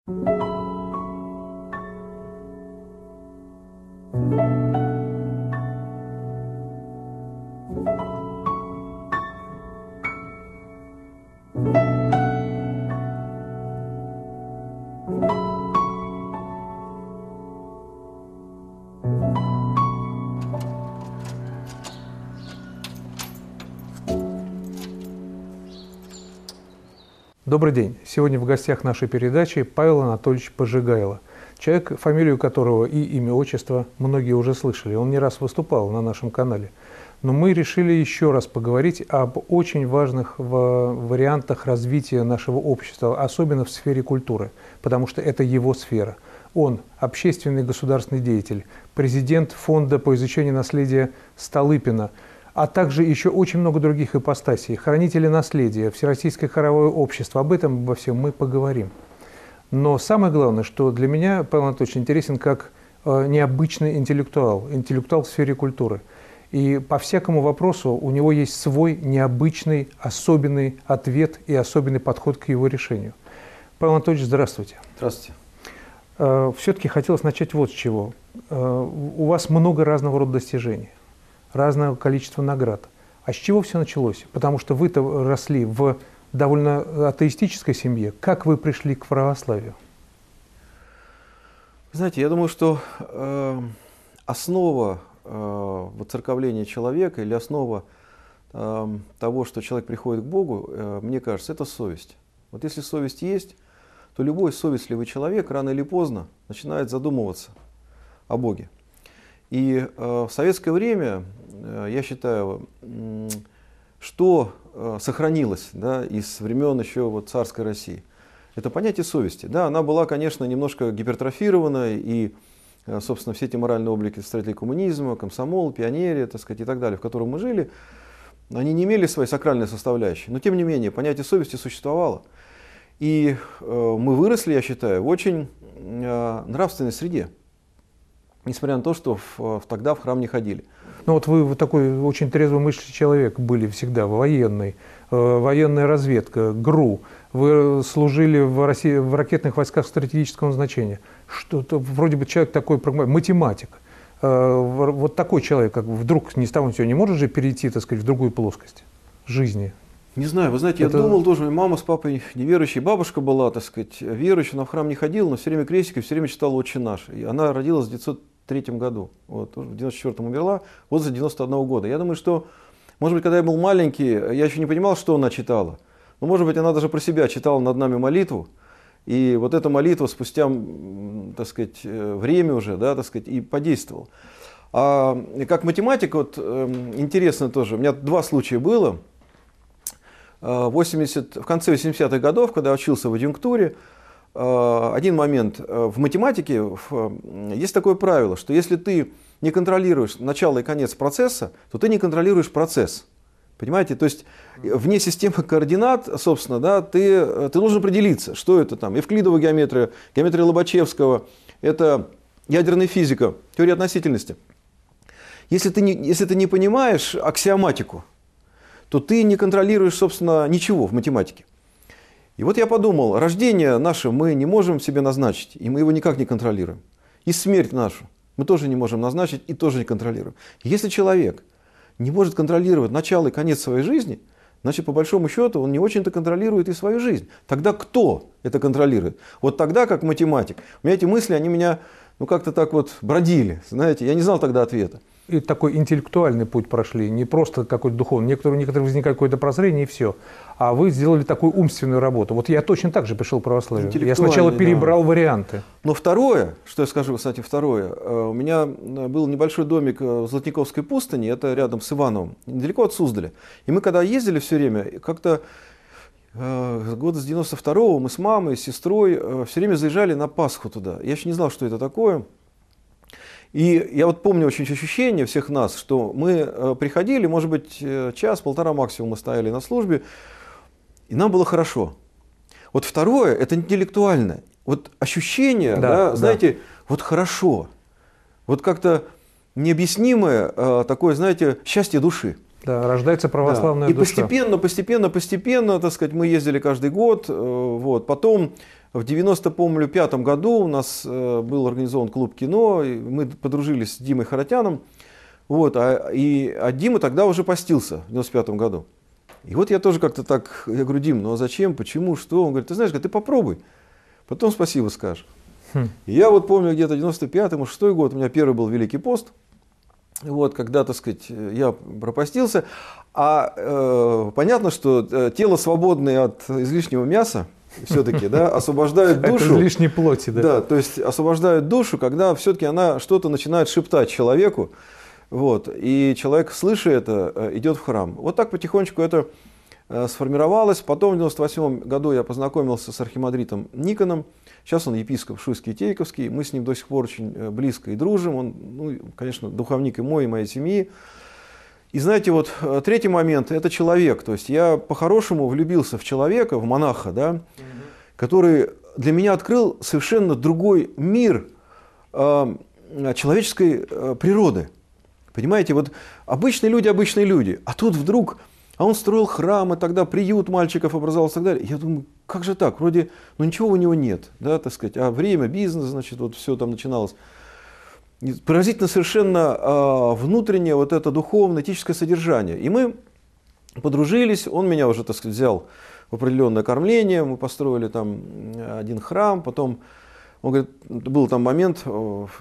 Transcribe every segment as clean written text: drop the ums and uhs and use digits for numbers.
Добрый день. Сегодня в гостях нашей передачи Павел Анатольевич Пожигайло. Человек, фамилию которого и имя, отчество многие уже слышали. Он не раз выступал на нашем канале. Но мы решили еще раз поговорить об очень важных вариантах развития нашего общества, особенно в сфере культуры, потому что это его сфера. Он общественный государственный деятель, президент Фонда по изучению наследия Столыпина, а также еще очень много других ипостасей, хранители наследия, Всероссийское хоровое общество. Об этом, обо всем мы поговорим. Но самое главное, что для меня Павел Анатольевич интересен как необычный интеллектуал в сфере культуры. И по всякому вопросу у него есть свой необычный, особенный ответ и особенный подход к его решению. Павел Анатольевич, здравствуйте. Здравствуйте. Все-таки хотелось начать вот с чего. У вас много разного рода достижений, разного количества наград. А с чего все началось? Потому что вы-то росли в довольно атеистической семье. Как вы пришли к православию? Знаете, я думаю, что основа воцерковления человека или основа того, что человек приходит к Богу, мне кажется, это совесть. Вот если совесть есть, то любой совестливый человек рано или поздно начинает задумываться о Боге. И в советское время, я считаю, что сохранилось, да, из времен еще вот царской России, это понятие совести. Да, она была, конечно, немножко гипертрофирована, и, собственно, все эти моральные облики строителей коммунизма, комсомол, пионерия, так сказать, и так далее, в котором мы жили, они не имели своей сакральной составляющей. Но, тем не менее, понятие совести существовало. И мы выросли, я считаю, в очень нравственной среде. Несмотря на то, что тогда в храм не ходили. Ну вот вы такой очень трезвомыслящий человек были всегда, военный, военная разведка, ГРУ. Вы служили в ракетных войсках стратегического значения. Что-то вроде бы человек такой, математик. Вот такой человек, как вдруг ни с того ни с сего не может же перейти, так сказать, в другую плоскость жизни. Не знаю, вы знаете, я думал тоже, мама с папой неверующие, бабушка была, так сказать, верующая, она в храм не ходила, но все время крестикой, все время читала «Отче наш». И она родилась в 1903 году, вот, в 94-м умерла, вот за 91 года. Я думаю, что, может быть, когда я был маленький, я еще не понимал, что она читала, но, может быть, она даже про себя читала над нами молитву, и вот эта молитва спустя, так сказать, время уже, да, так сказать, и подействовала. А как математик, вот, интересно тоже, у меня два случая было. В конце 80-х годов, когда я учился в адъюнктуре, один момент. В математике есть такое правило, что если ты не контролируешь начало и конец процесса, то ты не контролируешь процесс. Понимаете? То есть вне системы координат, собственно, да, ты должен определиться, что это там. Евклидова геометрия, геометрия Лобачевского, это ядерная физика, теория относительности. Если ты не понимаешь аксиоматику, то ты не контролируешь, собственно, ничего в математике. И вот я подумал, рождение наше мы не можем себе назначить, и мы его никак не контролируем. И смерть нашу мы тоже не можем назначить и тоже не контролируем. Если человек не может контролировать начало и конец своей жизни, значит, по большому счету, он не очень-то контролирует и свою жизнь. Тогда кто это контролирует? Вот тогда, как математик. У меня эти мысли, они меня как-то так вот бродили, знаете, я не знал тогда ответа. И такой интеллектуальный путь прошли, не просто какой-то духовный. У некоторых возникает какое-то прозрение и все. А вы сделали такую умственную работу. Вот я точно так же пришел к православию. Я сначала перебрал варианты. Но второе, что я скажу, кстати, второе. У меня был небольшой домик в Золотниковской пустыне, это рядом с Ивановым, недалеко от Суздаля. И мы когда ездили все время, как-то года с 92-го мы с мамой, с сестрой все время заезжали на Пасху туда. Я еще не знал, что это такое. И я вот помню очень ощущение всех нас, что мы приходили, может быть, час-полтора максимум мы стояли на службе, и нам было хорошо. Вот второе, это интеллектуальное. Вот ощущение, да, знаете, вот хорошо. Вот как-то необъяснимое такое, знаете, счастье души. Да, рождается православная душа. И постепенно, так сказать, мы ездили каждый год. Вот. Потом в 95-м году у нас был организован клуб кино, и мы подружились с Димой Харатяном. Вот, а Дима тогда уже постился в 95-м году. И вот я тоже как-то так, я говорю, Дим, ну а зачем, почему, что? Он говорит, ты знаешь, ты попробуй, потом спасибо скажешь. И я вот помню, где-то 95-й, 96-й год, у меня первый был Великий пост. Вот, когда, так сказать, я пропастился. Понятно, что тело, свободное от излишнего мяса, все-таки, да, освобождают душу. Это излишней плоти, да. Да, то есть освобождают душу, когда все-таки она что-то начинает шептать человеку. Вот, и человек, слыша это, идет в храм. Вот так потихонечку это сформировалось. Потом в 98 году я познакомился с архимандритом Никоном. Сейчас он епископ Шуйский, Тейковский. Мы с ним до сих пор очень близко и дружим. Он, ну, конечно, духовник и мой, и моей семьи. И знаете, вот третий момент – это человек. То есть я по-хорошему влюбился в человека, в монаха, да, который для меня открыл совершенно другой мир человеческой природы. Понимаете, вот обычные люди, а тут вдруг, он строил храмы, тогда приют мальчиков образовался и так далее. Я думаю, как же так, вроде, ну ничего у него нет, да, так сказать, а время, бизнес, значит, вот все там начиналось. И поразительно совершенно внутреннее вот это духовное, этическое содержание. И мы подружились, он меня уже, так сказать, взял в определенное кормление, мы построили там один храм, потом... Он говорит, был там момент в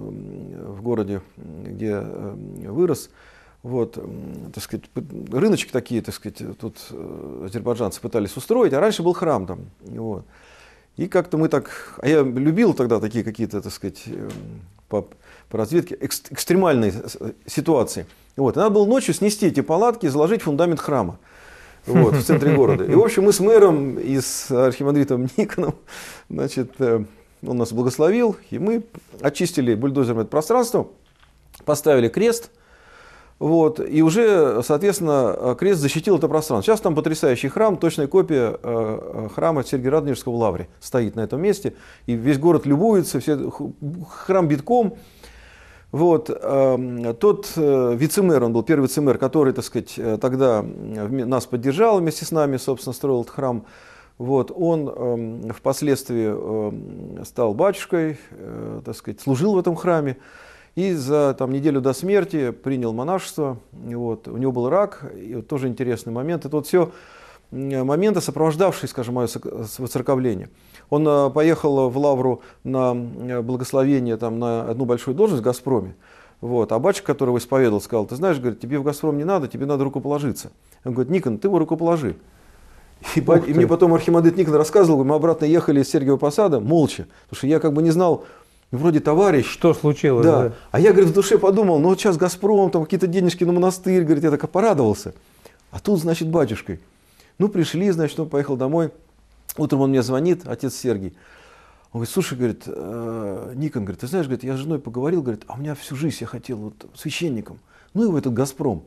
городе, где вырос, вот, так сказать, рыночки такие, так сказать, тут азербайджанцы пытались устроить, а раньше был храм там. Вот. И как-то мы так, а я любил тогда такие какие-то, так сказать, по разведке экстремальные ситуации. Вот. И надо было ночью снести эти палатки и заложить фундамент храма. Вот, в центре города. И, в общем, мы с мэром и с архимандритом Никоном, значит, он нас благословил, и мы очистили бульдозером это пространство, поставили крест, вот, и уже, соответственно, крест защитил это пространство. Сейчас там потрясающий храм, точная копия храма Сергия Радонежского в Лавре стоит на этом месте, и весь город любуется, храм битком. Вот, тот вице-мэр, он был первый вице-мэр, который, так сказать, тогда нас поддержал вместе с нами, собственно, строил этот храм. Вот, он впоследствии стал батюшкой, так сказать, служил в этом храме и за там, неделю до смерти принял монашество. Вот, у него был рак, и вот тоже интересный момент. Это вот все моменты, сопровождавшие, скажем, мое воцерковление. Он поехал в Лавру на благословение там, на одну большую должность в «Газпроме». Вот, а батюшка, которого исповедовал, сказал, ты знаешь, говорит, тебе в «Газпром» не надо, тебе надо рукоположиться. Он говорит, Никон, ты его рукоположи. И мне потом архимандрит Никон рассказывал, мы обратно ехали из Сергиева Посада молча, потому что я как бы не знал, вроде товарищ. Что случилось? Да. А я, говорит, в душе подумал, ну вот сейчас «Газпром», там какие-то денежки на монастырь, говорит, я так порадовался. А тут, значит, батюшкой. Ну, пришли, значит, он поехал домой. Утром он мне звонит, отец Сергий. Он говорит, слушай, говорит, Никон, говорит, ты знаешь, говорит, я с женой поговорил, говорит, а у меня всю жизнь я хотел вот священником. Ну и в этот «Газпром».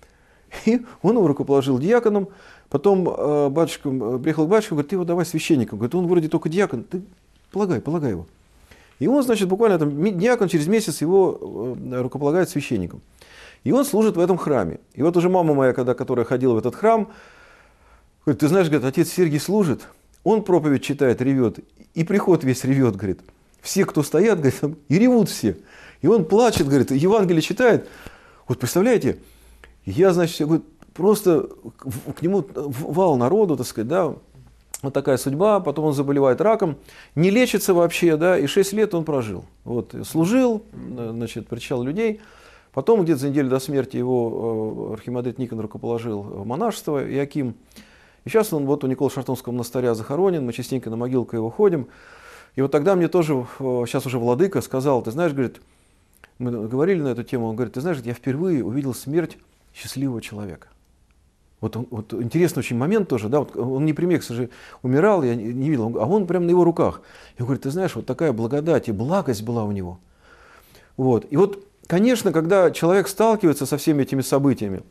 И он его рукоположил диаконом. Потом батюшка приехал к батюшке, говорит, ты его давай священником. Говорит, он вроде только диакон, ты полагай его. И он, значит, буквально там, диакон через месяц его рукополагает священником. И он служит в этом храме. И вот уже мама моя, которая ходила в этот храм, говорит, ты знаешь, говорит, отец Сергий служит, он проповедь читает, ревет, и приход весь ревет, говорит. Все, кто стоят, говорит, и ревут все. И он плачет, говорит, Евангелие читает. Вот представляете, я, значит, говорит, просто к нему вал народу, так сказать, да, вот такая судьба, потом он заболевает раком, не лечится вообще, да, и 6 лет он прожил. Вот, служил, значит, причал людей, потом где-то за неделю до смерти его архимандрит Никон рукоположил в монашество, Иоаким. И сейчас он вот у Николо-Шартонского монастыря захоронен, мы частенько на могилку его ходим. И вот тогда мне тоже, сейчас уже владыка, сказал, ты знаешь, говорит, мы говорили на эту тему, он говорит, ты знаешь, я впервые увидел смерть счастливого человека. Вот интересный очень момент тоже, да, вот он не при мне, кстати, умирал, я не видел, а он прямо на его руках. И он говорит, ты знаешь, вот такая благодать и благость была у него. Вот. И вот, конечно, когда человек сталкивается со всеми этими событиями,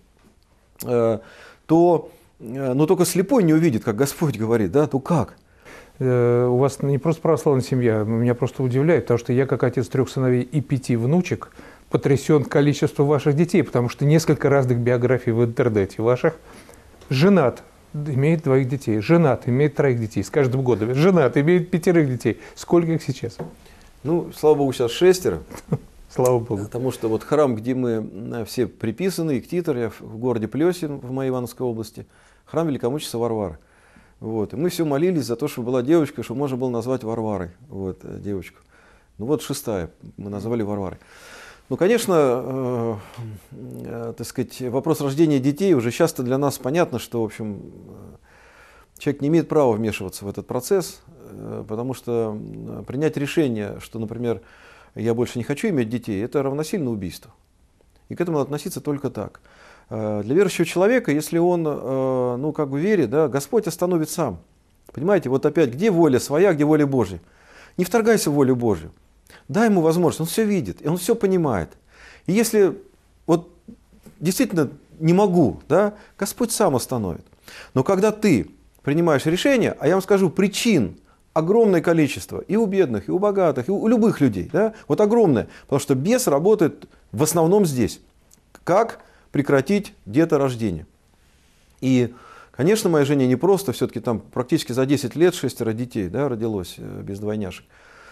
то только слепой не увидит, как Господь говорит, да, то как? У вас не просто православная семья, меня просто удивляет, потому что я, как отец 3 сыновей и 5 внучек, потрясен количеством ваших детей, потому что несколько разных биографий в интернете ваших. Женат имеет 2 детей, женат, имеет 3 детей, с каждым годом. Женат, имеет 5 детей. Сколько их сейчас? Ну, слава богу, сейчас 6. Слава богу. Потому что вот храм, где мы все приписаны, Иктитор, я в городе Плесин, в моей Ивановской области, храм великомученицы Варвары. Вот. И мы все молились за то, чтобы была девочка, чтобы можно было назвать Варварой, вот, девочку. Ну вот 6-я, мы назвали Варварой. Ну, конечно, так сказать, вопрос рождения детей уже часто для нас понятно, что, в общем, человек не имеет права вмешиваться в этот процесс, потому что принять решение, что, например, я больше не хочу иметь детей, это равносильно убийству. И к этому надо относиться только так. Для верующего человека, если он, ну, как бы верит, да, Господь остановит сам. Понимаете, вот опять, где воля своя, где воля Божья? Не вторгайся в волю Божью. Дай ему возможность, он все видит, и он все понимает. И если вот действительно не могу, да, Господь сам остановит. Но когда ты принимаешь решение, а я вам скажу, причин огромное количество и у бедных, и у богатых, и у любых людей, да, вот огромное, потому что бес работает в основном здесь. Как прекратить деторождение? И, конечно, моей жене непросто, все-таки там практически за 10 лет 6 детей, да, родилось без двойняшек.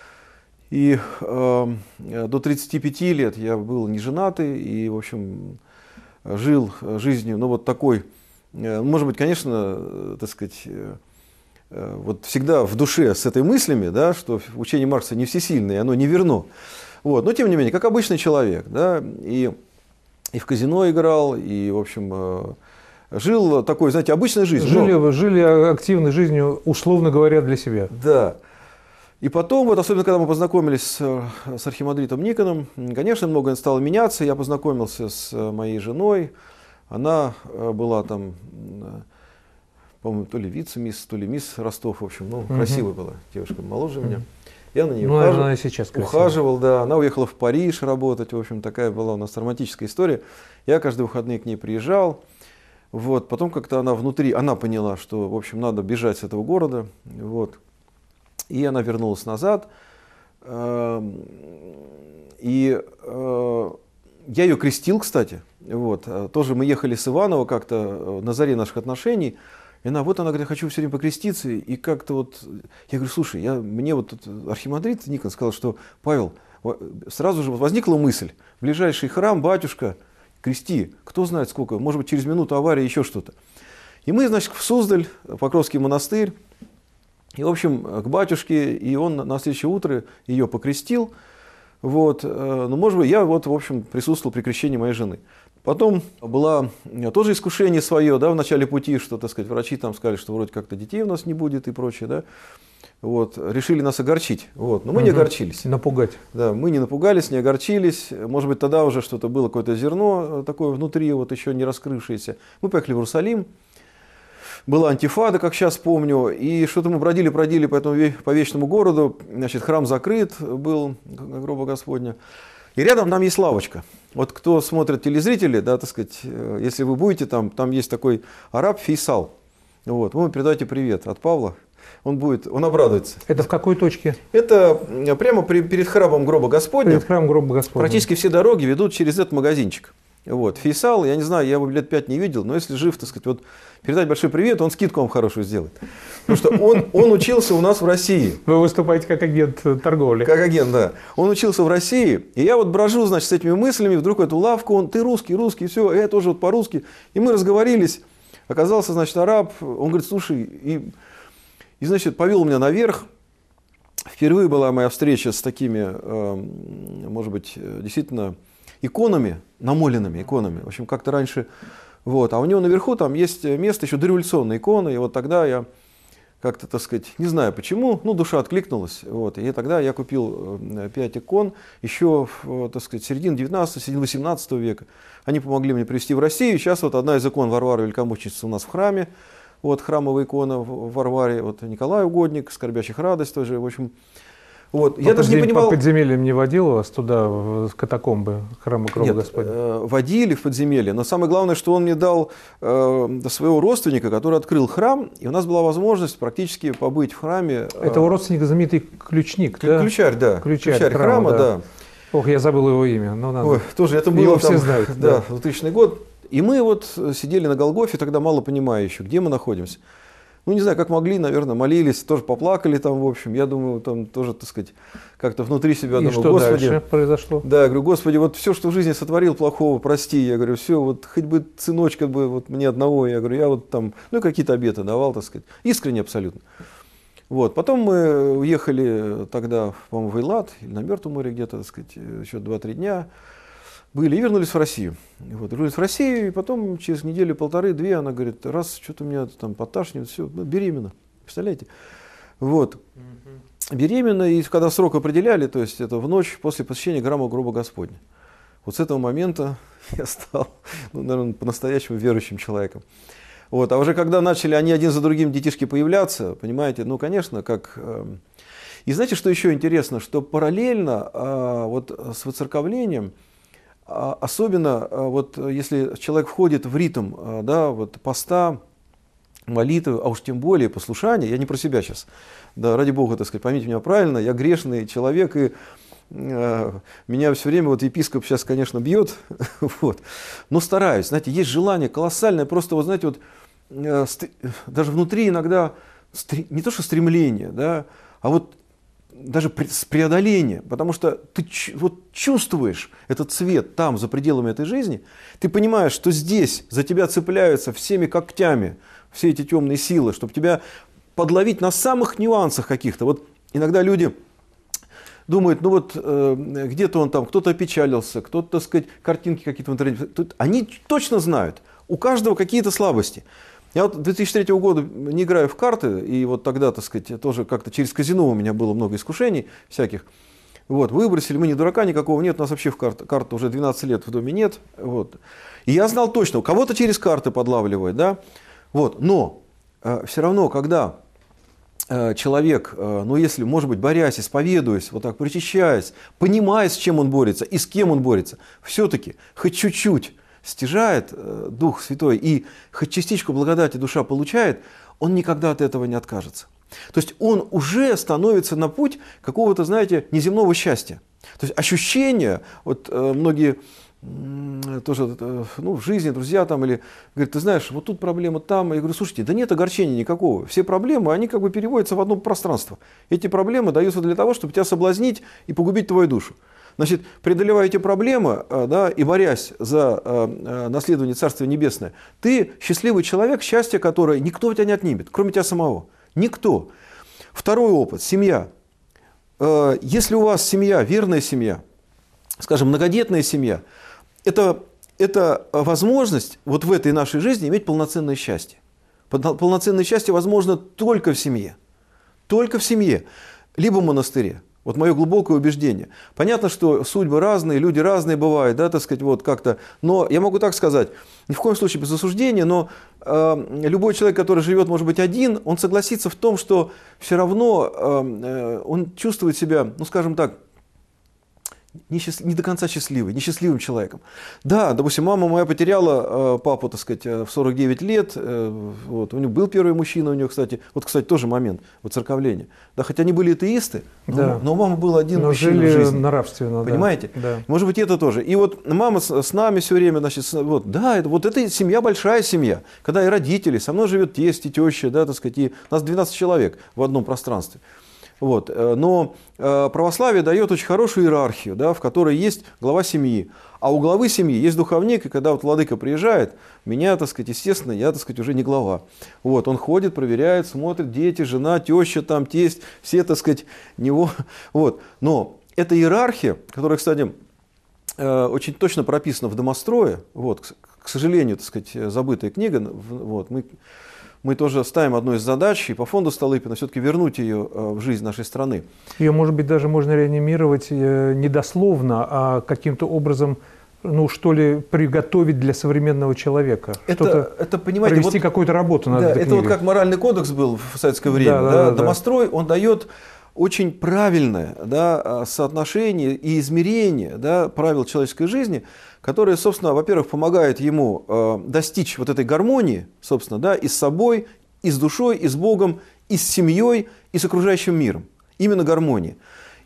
И до 35 лет я был не женатый и, в общем, жил жизнью, ну, вот такой, может быть, конечно, так сказать, вот всегда в душе с этой мыслями, да, что учение Маркса не всесильное, оно не верно. Вот. Но, тем не менее, как обычный человек, да, и в казино играл, и, в общем, жил такой, знаете, обычной жизнью. Жили активной жизнью, условно говоря, для себя. Да. И потом, вот, особенно когда мы познакомились с архимандритом Никоном, конечно, многое стало меняться. Я познакомился с моей женой. Она была там, по-моему, то ли вице-мисс, то ли мисс Ростов. В общем, ну, красивая была девушка, моложе меня. Я на нее ухаживал, да. Она уехала в Париж работать. В общем, такая была у нас романтическая история. Я каждые выходные к ней приезжал. Вот. Потом как-то она внутри, она поняла, что, в общем, надо бежать с этого города. Вот. И она вернулась назад. И я ее крестил, кстати. Вот. Тоже мы ехали с Иваново как-то на заре наших отношений. И она говорит, я хочу все время покреститься. И как-то вот, я говорю, слушай, мне вот архимандрит Никон сказал, что, Павел, сразу же возникла мысль, ближайший храм, батюшка, крести, кто знает сколько, может быть, через минуту авария, еще что-то. И мы, значит, в Суздаль, Покровский монастырь, и, в общем, к батюшке, и он на следующее утро ее покрестил. Вот. Ну, может быть, я вот, в общем, присутствовал при крещении моей жены. Потом было тоже искушение свое, да, в начале пути, что, так сказать, врачи там сказали, что вроде как-то детей у нас не будет и прочее, да. Вот. Решили нас огорчить. Вот. Но мы не огорчились. Напугать. Да, мы не напугались, не огорчились. Может быть, тогда уже что-то было, какое-то зерно такое внутри, вот еще не раскрывшееся. Мы поехали в Иерусалим. Была антифада, как сейчас помню, и что-то мы бродили по вечному городу, значит, храм закрыт был, гроба Господня, и рядом там есть лавочка. Вот кто смотрит телезрители, да, так сказать, если вы будете там есть такой араб Фейсал, вот, вы ему передайте привет от Павла, он обрадуется. Это в какой точке? Это прямо перед храмом гроба Господня. Перед храмом гроба Господня. Практически все дороги ведут через этот магазинчик. Вот. Фейсал, я не знаю, я его лет 5 не видел, но если жив, так сказать, вот передать большой привет, он скидку вам хорошую сделает. Потому что он учился у нас в России. Вы выступаете как агент торговли. Как агент, да. Он учился в России, и я вот брожу, значит, с этими мыслями, вдруг в эту лавку, ты русский, все, я тоже вот по-русски. И мы разговорились, оказался, значит, араб, он говорит, слушай, и значит, повел меня наверх. Впервые была моя встреча с такими, может быть, действительно, иконами, намоленными иконами. В общем, как-то раньше. Вот. А у него наверху там есть место, еще дореволюционные иконы. И вот тогда я как-то, так сказать, не знаю почему, ну, душа откликнулась. Вот. И тогда я купил 5 икон еще, так сказать, середины 19, середины 18 века. Они помогли мне привезти в Россию. Сейчас вот одна из икон Варвары Великомученицы у нас в храме. Вот храмовая икона в Варваре. Вот Николай Угодник, Скорбящих радость тоже. В общем, вот. Я даже не понимал... По подземельям не водил вас туда, в катакомбы храма гроба Господня? Водили в подземелье, но самое главное, что он мне дал своего родственника, который открыл храм, и у нас была возможность практически побыть в храме. Этого родственника знаменитый ключник, да? Ключарь, да. Ключарь храма, да. Ох, я забыл его имя. Но надо. Ой, тоже это было его там, все знают. Да, 2000 год. И мы вот сидели на Голгофе, тогда мало понимая еще, где мы находимся. Ну, не знаю, как могли, наверное, молились, тоже поплакали там, в общем. Я думаю, там тоже, так сказать, как-то внутри себя думаю, что Господи, дальше произошло? Да, я говорю, Господи, вот все, что в жизни сотворил плохого, прости. Я говорю, все, вот хоть бы сыночка бы, вот мне одного, я говорю, я вот там, ну, какие-то обеты давал, так сказать, искренне абсолютно. Вот, потом мы уехали тогда, по-моему, в Эйлат, или на Мертвом море где-то, так сказать, еще 2-3 дня. Были и вернулись в Россию. Вот, вернулись в Россию, и потом через неделю, 1,5-2 она говорит, раз что-то у меня там поташнивает, все, ну, беременна. Представляете? Вот. Беременна, и когда срок определяли, то есть это в ночь после посещения храма гроба Господня. Вот с этого момента я стал, ну, наверное, по-настоящему верующим человеком. Вот. А уже когда начали они один за другим детишки появляться, понимаете, ну, конечно, как... И знаете, что еще интересно, что параллельно вот с воцерковлением, особенно вот если человек входит в ритм, да, вот поста, молитвы, а уж тем более послушания, я не про себя сейчас, да, ради Бога, так сказать, поймите меня правильно, я грешный человек, и меня все время вот епископ сейчас, конечно, бьет, вот, но стараюсь, знаете, есть желание колоссальное, просто, вот знаете, вот даже внутри иногда не то что стремление, да, а вот даже преодоление, потому что ты вот чувствуешь этот цвет там, за пределами этой жизни, ты понимаешь, что здесь за тебя цепляются всеми когтями все эти темные силы, чтобы тебя подловить на самых нюансах каких-то. Вот иногда люди думают, ну вот где-то он там, кто-то опечалился, кто-то, так сказать, картинки какие-то в интернете. Они точно знают, у каждого какие-то слабости. Я вот 2003 года не играю в карты, и вот тогда, так сказать, тоже как-то через казино у меня было много искушений всяких. Вот, выбросили, мы ни дурака никакого нет, у нас вообще в карты уже 12 лет в доме нет. Вот. И я знал точно, у кого-то через карты подлавливает, да. Вот. Но все равно, когда человек, ну если, может быть, борясь, исповедуясь, вот так причащаясь, понимая, с чем он борется и с кем он борется, все-таки хоть чуть-чуть стяжает Дух Святой и хоть частичку благодати душа получает, он никогда от этого не откажется. То есть он уже становится на путь какого-то, знаете, неземного счастья. То есть ощущение, вот многие тоже, ну, в жизни, друзья там, или говорят, ты знаешь, вот тут проблема там. Я говорю, слушайте, да нет огорчения никакого. Все проблемы, они как бы переводятся в одно пространство. Эти проблемы даются для того, чтобы тебя соблазнить и погубить твою душу. Значит, преодолевая эти проблемы, да, и борясь за наследование Царствия Небесное, ты счастливый человек, счастье которое никто у тебя не отнимет, кроме тебя самого. Никто. Второй опыт – семья. Если у вас семья, верная семья, скажем, многодетная семья, это возможность вот в этой нашей жизни иметь полноценное счастье. Полноценное счастье возможно только в семье. Только в семье. Либо в монастыре. Вот мое глубокое убеждение. Понятно, что судьбы разные, люди разные бывают, да, так сказать, вот как-то. Но я могу так сказать, ни в коем случае без осуждения, но любой человек, который живет, может быть, один, он согласится в том, что все равно он чувствует себя, ну, скажем так, не до конца счастливый, несчастливым человеком. Да, допустим, мама моя потеряла папу, так сказать, в 49 лет. Вот, у нее был первый мужчина, у нее, кстати, вот, кстати, тоже момент воцерковления. Да, хотя они были атеисты, но у мамы был один мужчина в жизни. Нравственно, понимаете? Да. Может быть, это тоже. И вот мама с нами все время, значит, вот, да, это семья, большая семья. Когда и родители, со мной живет тесть и теща, да, так сказать, и нас 12 человек в одном пространстве. Вот. Но православие дает очень хорошую иерархию, да, в которой есть глава семьи. А у главы семьи есть духовник, и когда вот владыка приезжает, меня, так сказать, естественно, я, так сказать, уже не глава. Вот. Он ходит, проверяет, смотрит, дети, жена, теща, там, тесть, все, так сказать, него. Вот. Но эта иерархия, которая, кстати, очень точно прописана в домострое, вот, к сожалению, так сказать, забытая книга, вот, мы тоже ставим одну из задач, и по фонду Столыпина все-таки вернуть ее в жизнь нашей страны. Ее, может быть, даже можно реанимировать не дословно, а каким-то образом, ну, что ли, приготовить для современного человека. Это понимаете, провести вот, какую-то работу над этой книгой. Это вот как моральный кодекс был в советское время. Да. Домострой, он дает очень правильное, да, соотношение и измерение, да, правил человеческой жизни, которые, собственно, во-первых, помогают ему достичь вот этой гармонии, собственно, да, и с собой, и с душой, и с Богом, и с семьей, и с окружающим миром. Именно гармонии.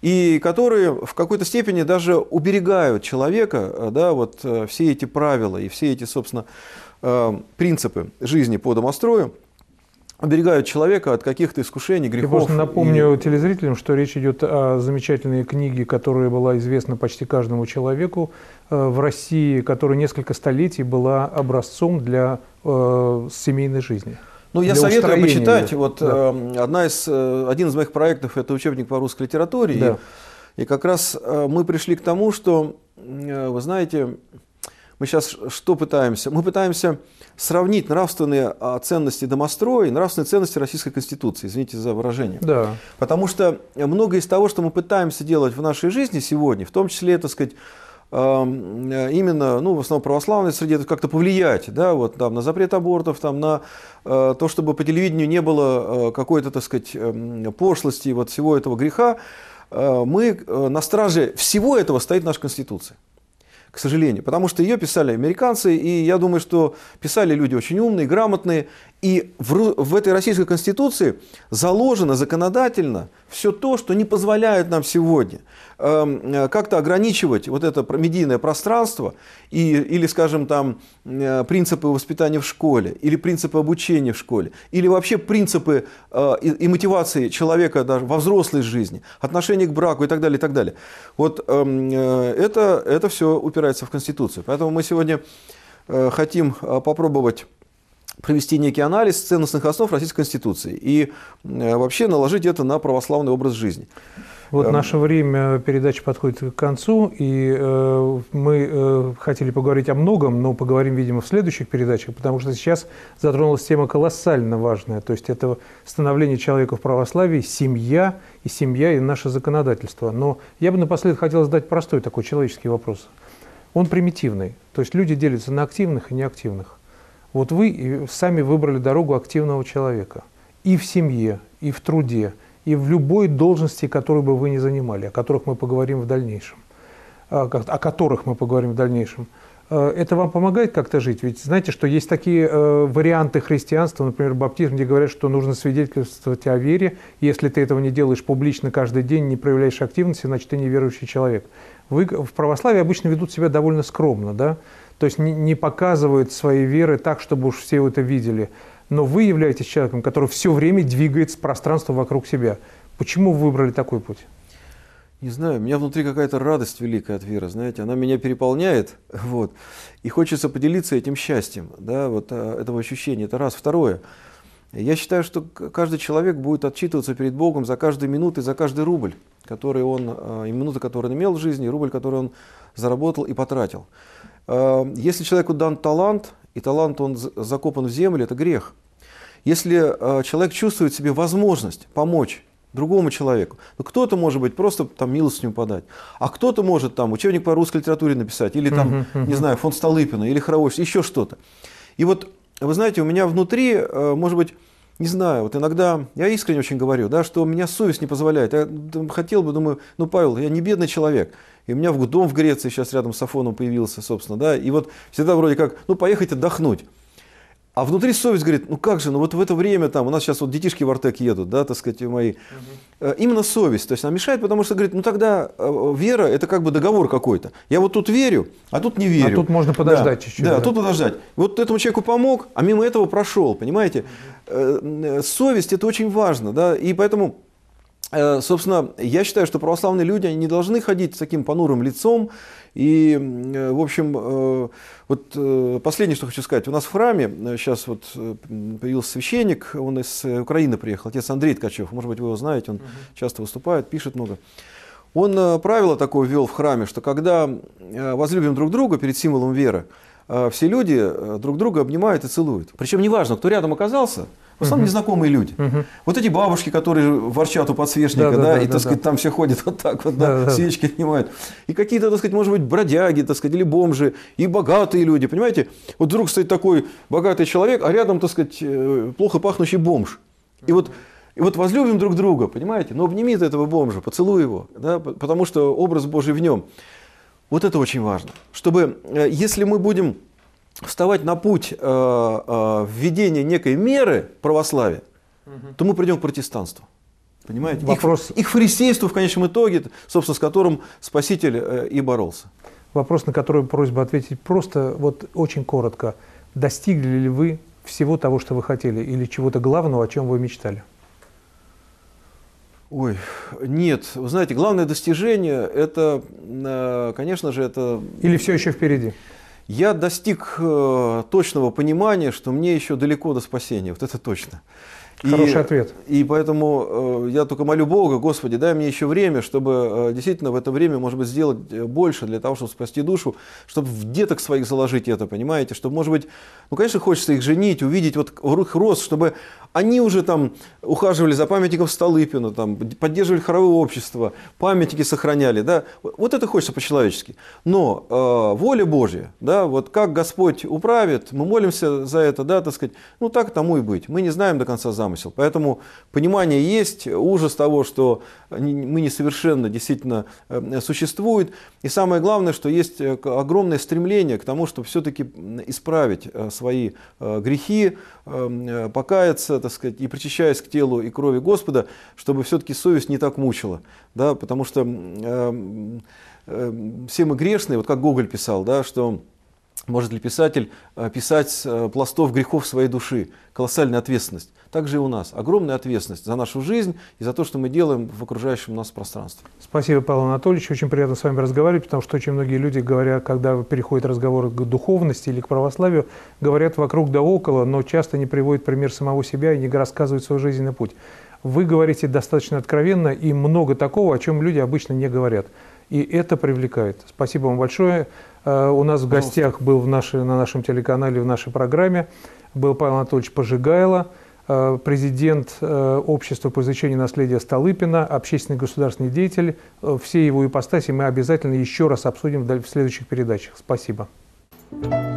и которые в какой-то степени даже уберегают человека, да, вот все эти правила и все эти, собственно, принципы жизни по домострою, оберегают человека от каких-то искушений, грехов. Я просто напомню телезрителям, что речь идет о замечательной книге, которая была известна почти каждому человеку в России, которая несколько столетий была образцом для семейной жизни. Ну, я советую почитать. Вот, да. Один из моих проектов – это учебник по русской литературе. Да. И как раз мы пришли к тому, что, вы знаете, мы сейчас что пытаемся? Мы пытаемся сравнить нравственные ценности домостроя и нравственные ценности Российской Конституции. Извините за выражение. Да. Потому что многое из того, что мы пытаемся делать в нашей жизни сегодня, в том числе, так сказать, именно, ну, в основном православной среде, это как-то повлиять, да, вот, там, на запрет абортов, там, на то, чтобы по телевидению не было какой-то, так сказать, пошлости, вот, всего этого греха, мы на страже всего этого стоит наша Конституция. К сожалению, потому что ее писали американцы, и я думаю, что писали люди очень умные, грамотные, и в этой Российской Конституции заложено законодательно все то, что не позволяет нам сегодня как-то ограничивать вот это медийное пространство или, скажем, там, принципы воспитания в школе, или принципы обучения в школе, или вообще принципы и мотивации человека даже во взрослой жизни, отношение к браку и так далее, и так далее. Вот это все упирается в Конституцию. Поэтому мы сегодня хотим попробовать провести некий анализ ценностных основ Российской Конституции и вообще наложить это на православный образ жизни. Вот наше время передачи подходит к концу, и мы хотели поговорить о многом, но поговорим, видимо, в следующих передачах, потому что сейчас затронулась тема колоссально важная, то есть это становление человека в православии, семья и наше законодательство. Но я бы напоследок хотел задать простой такой человеческий вопрос. Он примитивный, то есть люди делятся на активных и неактивных. Вот вы сами выбрали дорогу активного человека и в семье, и в труде, и в любой должности, которую бы вы ни занимали, о которых мы поговорим в дальнейшем. Это вам помогает как-то жить? Ведь знаете, что есть такие варианты христианства, например, баптизм, где говорят, что нужно свидетельствовать о вере. Если ты этого не делаешь публично каждый день, не проявляешь активности, значит, ты неверующий человек. Вы в православии обычно ведут себя довольно скромно, да? То есть не показывают своей веры так, чтобы уж все это видели. Но вы являетесь человеком, который все время двигается пространство вокруг себя. Почему вы выбрали такой путь? Не знаю, у меня внутри какая-то радость великая от веры, знаете, она меня переполняет, вот, и хочется поделиться этим счастьем, да, вот этого ощущения, это раз. Второе, я считаю, что каждый человек будет отчитываться перед Богом за каждую минуту и за каждый рубль, который и минуту, которую он имел в жизни, и рубль, который он заработал и потратил. Если человеку дан талант, и талант он закопан в землю, это грех. Если человек чувствует в себе возможность помочь другому человеку, ну, кто-то может быть просто там милостыню подать, а кто-то может там учебник по русской литературе написать, или там, не знаю, фонд Столыпина, или хоровой, еще что-то. И вот, вы знаете, у меня внутри, может быть, не знаю, вот иногда, я искренне очень говорю, да, что у меня совесть не позволяет. Я хотел бы, думаю, ну, Павел, я не бедный человек. И у меня дом в Греции сейчас рядом с Афоном появился, собственно, да, и вот всегда вроде как, ну, поехать отдохнуть. А внутри совесть говорит, ну как же, ну вот в это время там, у нас сейчас вот детишки в Артек едут, да, так сказать, мои. Именно совесть, то есть она мешает, потому что говорит, ну тогда вера это как бы договор какой-то. Я вот тут верю, а тут не верю. А тут можно подождать чуть-чуть. Да, тут подождать. Вот этому человеку помог, а мимо этого прошел, понимаете. Совесть это очень важно, да, и поэтому, собственно, я считаю, что православные люди, они не должны ходить с таким понурым лицом. И, в общем, вот последнее, что хочу сказать. У нас в храме сейчас вот появился священник, он из Украины приехал, отец Андрей Ткачев. Может быть, вы его знаете, он часто выступает, пишет много. Он правило такое ввел в храме, что когда возлюбим друг друга перед символом веры, все люди друг друга обнимают и целуют. Причем неважно, кто рядом оказался, в основном незнакомые люди. Вот эти бабушки, которые ворчат у подсвечника, и, так сказать, там все ходят вот так вот, свечки отнимают. И какие-то, так сказать, может быть, бродяги, так сказать, или бомжи, и богатые люди, понимаете? Вот вдруг стоит такой богатый человек, а рядом, так сказать, плохо пахнущий бомж. И вот возлюбим друг друга, понимаете? Но обними ты этого бомжа, поцелуй его, да, потому что образ Божий в нем. Вот это очень важно. Чтобы, если мы будем вставать на путь введения некой меры православия, то мы придем к протестанству. Понимаете? Вопрос... Их фарисейство в конечном итоге, собственно, с которым Спаситель и боролся. Вопрос, на который просьба ответить просто, вот очень коротко. Достигли ли вы всего того, что вы хотели, или чего-то главного, о чем вы мечтали? Ой, нет. Вы знаете, главное достижение, это, конечно же, это... Или все еще впереди? Я достиг точного понимания, что мне еще далеко до спасения. Вот это точно. Хороший ответ. И поэтому я только молю Бога: Господи, дай мне еще время, чтобы действительно в это время, может быть, сделать больше для того, чтобы спасти душу, чтобы в деток своих заложить это, понимаете, чтобы, может быть, ну, конечно, хочется их женить, увидеть вот их рост, чтобы они уже там ухаживали за памятником Столыпина, там, поддерживали хоровое общество, памятники сохраняли, да, вот это хочется по-человечески. Но воля Божья, да, вот как Господь управит, мы молимся за это, да, так сказать, ну так тому и быть. Мы не знаем до конца замысел, поэтому понимание есть, ужас того, что мы несовершенны, действительно существует, и самое главное, что есть огромное стремление к тому, чтобы все-таки исправить свои грехи, покаяться, так сказать, и причащаясь к телу и крови Господа, чтобы все-таки совесть не так мучила, да, потому что все мы грешные, вот как Гоголь писал, да, что может ли писатель писать с пластов грехов своей души, колоссальная ответственность. Также и у нас огромная ответственность за нашу жизнь и за то, что мы делаем в окружающем нас пространстве. Спасибо, Павел Анатольевич. Очень приятно с вами разговаривать, потому что очень многие люди говорят, когда переходит разговор к духовности или к православию, говорят вокруг да около, но часто не приводят пример самого себя и не рассказывают свой жизненный путь. Вы говорите достаточно откровенно и много такого, о чем люди обычно не говорят. И это привлекает. Спасибо вам большое. У нас в гостях был на нашем телеканале, в нашей программе, был Павел Анатольевич Пожигайло, президент Общества по изучению наследия Столыпина, общественный государственный деятель. Все его ипостаси мы обязательно еще раз обсудим в следующих передачах. Спасибо.